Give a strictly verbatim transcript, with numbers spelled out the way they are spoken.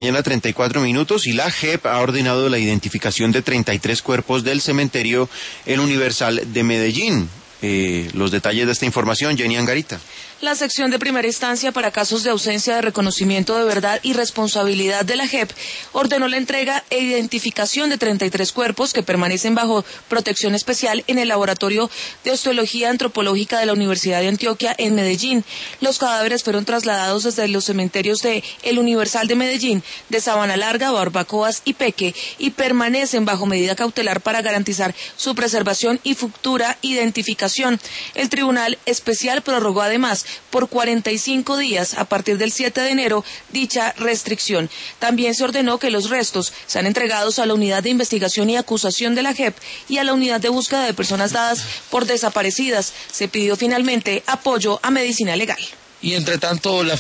Mañana treinta y cuatro minutos y la J E P ha ordenado la identificación de treinta y tres cuerpos del cementerio El Universal de Medellín. Eh, los detalles de esta información, Jenny Angarita. La sección de primera instancia para casos de ausencia de reconocimiento de verdad y responsabilidad de la J E P ordenó la entrega e identificación de treinta y tres cuerpos que permanecen bajo protección especial en el Laboratorio de Osteología Antropológica de la Universidad de Antioquia en Medellín. Los cadáveres fueron trasladados desde los cementerios de El Universal de Medellín, de Sabana Larga, Barbacoas y Peque y permanecen bajo medida cautelar para garantizar su preservación y futura identificación. El Tribunal Especial prorrogó además por cuarenta y cinco días a partir del siete de enero dicha restricción. También se ordenó que los restos sean entregados a la Unidad de Investigación y Acusación de la J E P y a la Unidad de Búsqueda de Personas Dadas por Desaparecidas. Se pidió finalmente apoyo a medicina legal. Y entre tanto, la